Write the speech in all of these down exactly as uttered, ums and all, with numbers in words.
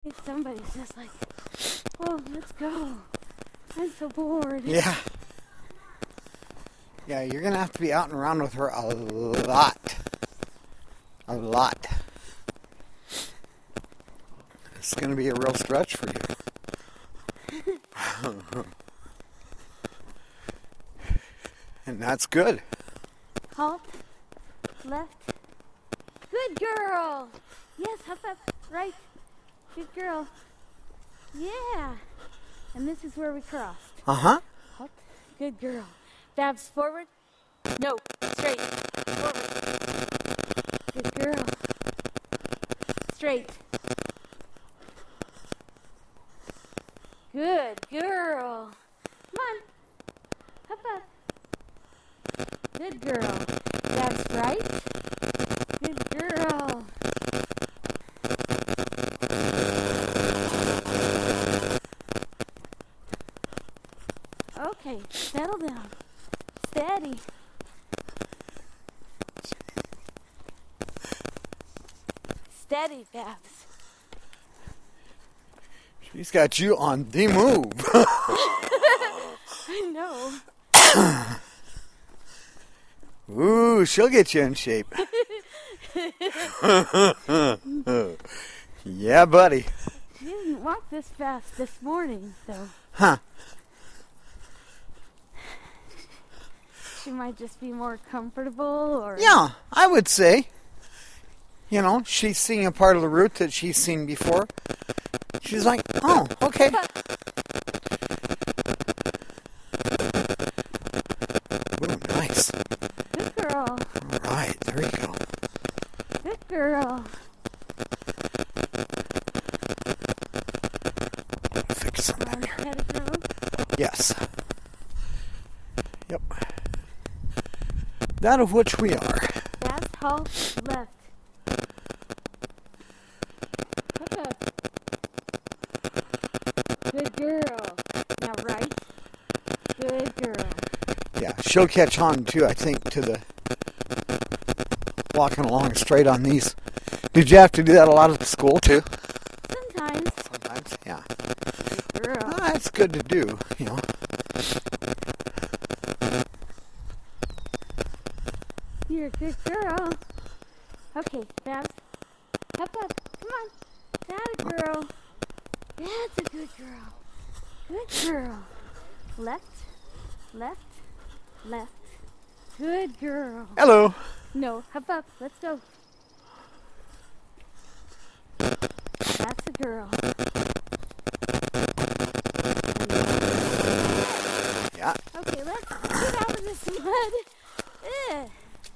Somebody's just like, oh, let's go. I'm so bored. Yeah. Yeah, you're going to have to be out and around with her a lot. A lot. It's going to be a real stretch for you. And that's good. Halt. Left. Good girl. Yes, hop up. Right. Good girl. Yeah. And this is where we crossed. Uh-huh. Halt. Good girl. Babs forward. No. Straight. Forward. Good girl. Straight. Good girl. Come on. Hop up. Good girl. Babs right. Good girl. Okay, settle down. Steady. Steady, Babs. She's got you on the move. I know. Ooh, she'll get you in shape. Yeah, buddy. She didn't walk this fast this morning, though. Huh. She might just be more comfortable, or... Yeah, I would say. You know, she's seeing a part of the route that she's seen before. She's like, oh, okay. Ooh, nice. Good girl. All right, there you go. Good girl. Fix something Round here. head of road. Yes. Yep. That of which we are. Babs, halt, left. Hook up. Good girl. Now right. Good girl. Yeah, she'll catch on too, I think, to the walking along straight on these. Did you have to do that a lot at the school too? Sometimes. Sometimes, yeah. Good girl. Ah, it's good to do, you know. You're a good girl. Okay, Babs. Hop up. Come on. That a girl. That's a good girl. Good girl. Left. Left. Left. Good girl. Hello. No, hop up. Let's go. That's a girl. Yeah. Okay, let's get out of this mud. Ugh.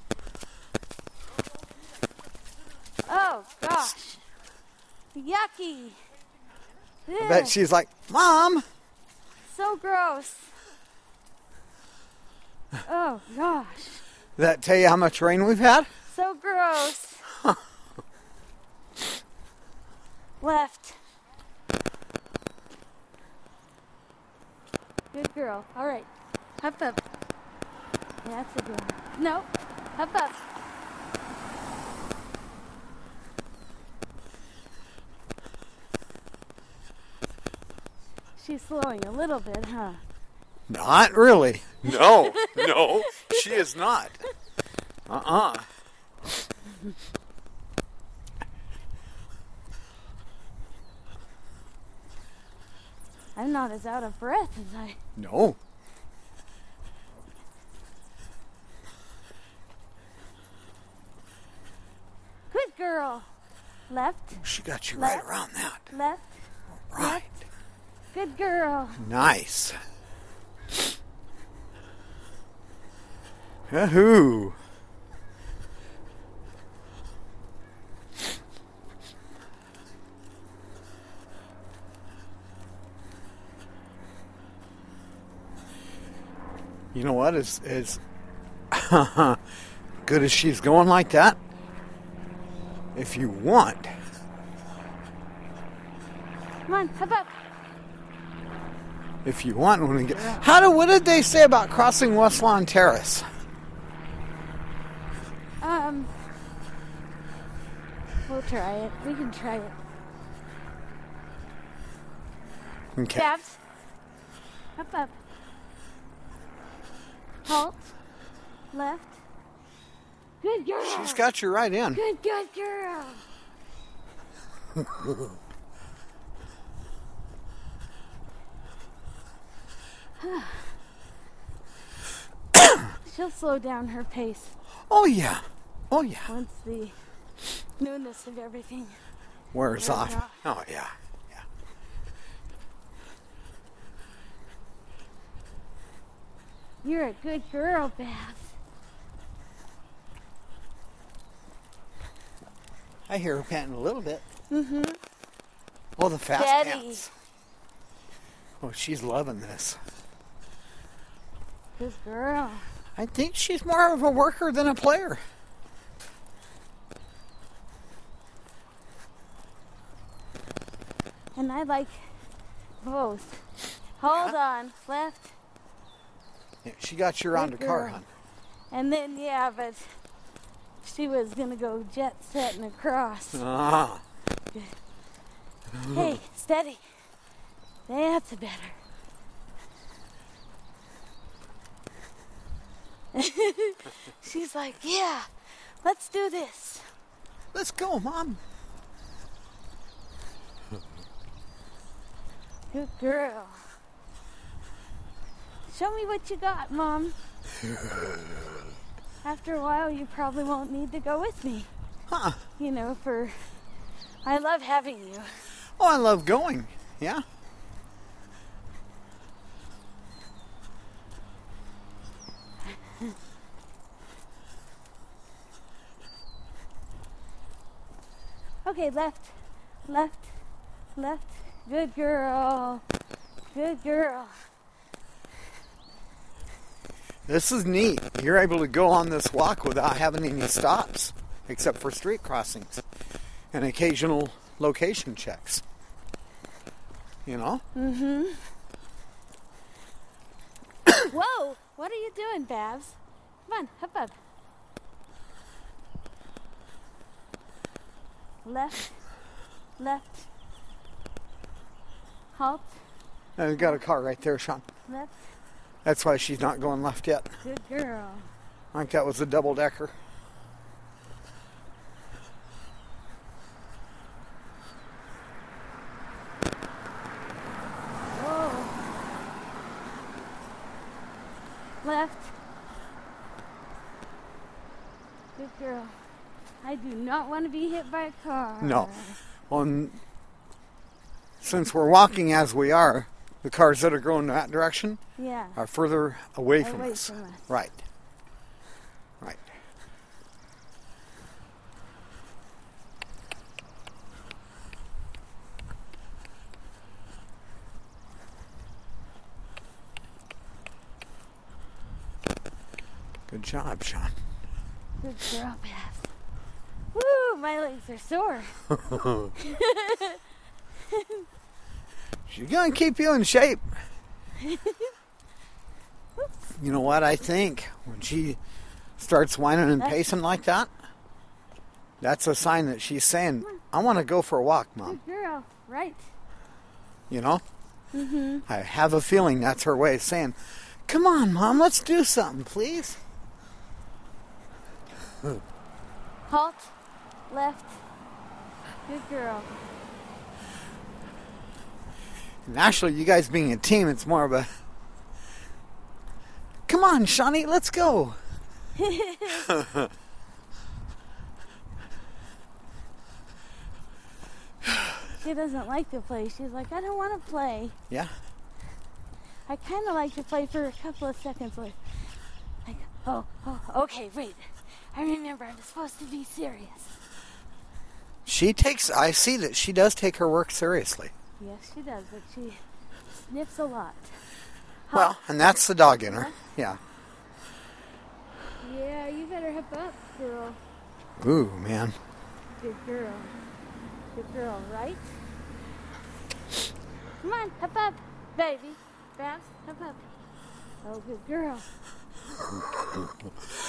Oh, gosh. Yucky. I bet Ugh. she's like, Mom. So gross. Oh, gosh. Did that tell you how much rain we've had? So gross. Left. Good girl. All right. Hop up. That's a girl. No. Hop up. She's slowing a little bit, huh? Not really. No, no, she is not. Uh-uh. I'm not as out of breath as I... No. Good girl. Left. She got you Left. right around that. Left. Right. Good girl. Nice. Yahoo. You know what? As, as good as she's going like that, if you want, Come on, hop up. if you want, when we get, how do, what did they say about crossing West Lawn Terrace? Um, we'll try it. We can try it. Okay. Babs. Up, up. Halt. Left. Good girl. She's got you right in. Good, good girl. She'll slow down her pace Oh, yeah. Oh, yeah. once the newness of everything. Wears Wears off. off. Oh, yeah. Yeah. You're a good girl, Babs. I hear her panting a little bit. Mm-hmm. Oh, the fast Daddy. pants. Oh, she's loving this. Good girl. I think she's more of a worker than a player. And I like both. Hold on. Left. Yeah, she got you around Good the car, girl. hon. And then, yeah, but she was going to go jet setting across. Ah. Hey, steady. That's better. She's like, yeah, let's do this. Let's go, Mom. Good girl. Show me what you got, Mom. After a while, you probably won't need to go with me. Huh. You know, for... I love having you. Oh, I love going. Yeah. Okay, left, left, left. Good girl. Good girl. This is neat. You're able to go on this walk without having any stops, except for street crossings and occasional location checks. You know? Mm-hmm. Whoa! What are you doing, Babs? Come on, hop up. Left, left. Halt, And we've got a car right there, Sean. left. That's why she's not going left yet. Good girl. I think that was a double decker. Whoa. Left. Good girl. I do not want to be hit by a car. No. Well, n- since we're walking as we are, the cars that are going that direction Yeah. are further away from Away us. from us. Right. Right. Good job, Sean. Good girl, Babs. Woo, my legs are sore. She's going to keep you in shape. You know what I think? When she starts whining and That's- pacing like that, that's a sign that she's saying, I want to go for a walk, Mom. Good girl. Right. You know? Mm-hmm. I have a feeling that's her way of saying, come on, Mom, let's do something, please. Halt. Left. Good girl. And actually, you guys being a team, it's more of a, come on, Shawnee, let's go. She doesn't like to play. She's like, I don't want to play. Yeah. I kind of like to play for a couple of seconds. Like, like, oh, oh, okay, wait. I remember I'm supposed to be serious. She takes, I see that she does take her work seriously. Yes, she does, but she sniffs a lot. Well, and that's the dog in her. Yeah. Yeah, you better hip up, girl. Ooh, man. Good girl. Good girl, right? Come on, hip up, baby. Babs, hip up. Oh, good girl.